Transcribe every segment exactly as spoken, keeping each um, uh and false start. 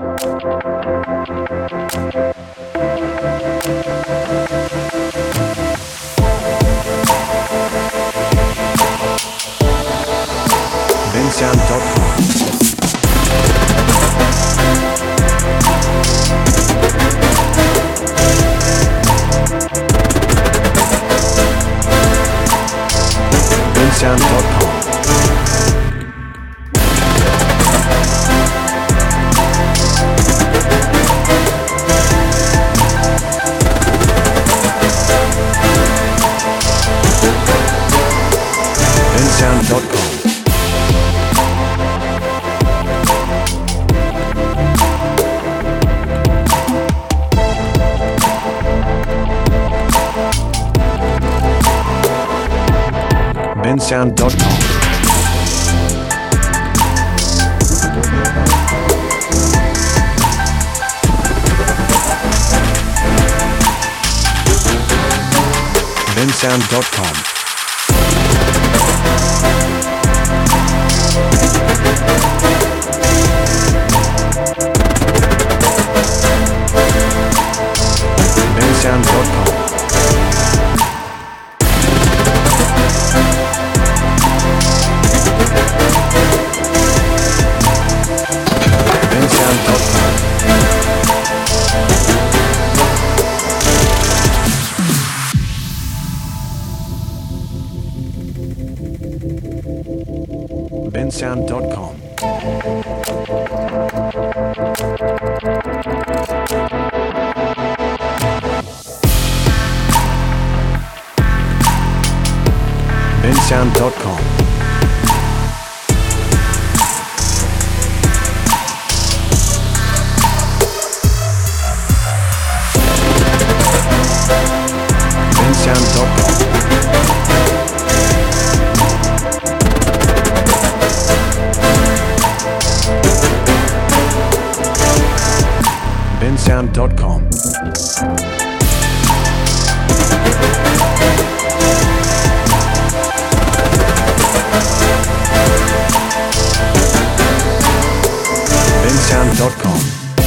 bensound dot com. bensound dot com. bensound dot com. bensound dot com. bensound dot com. bensound dot com. bensound dot com. bensound dot com. bensound dot com. bensound dot com. bensound dot com.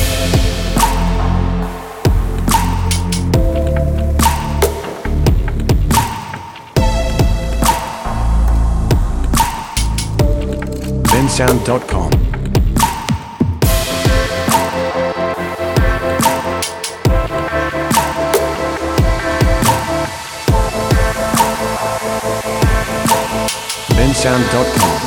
bensound dot com. bensound dot com.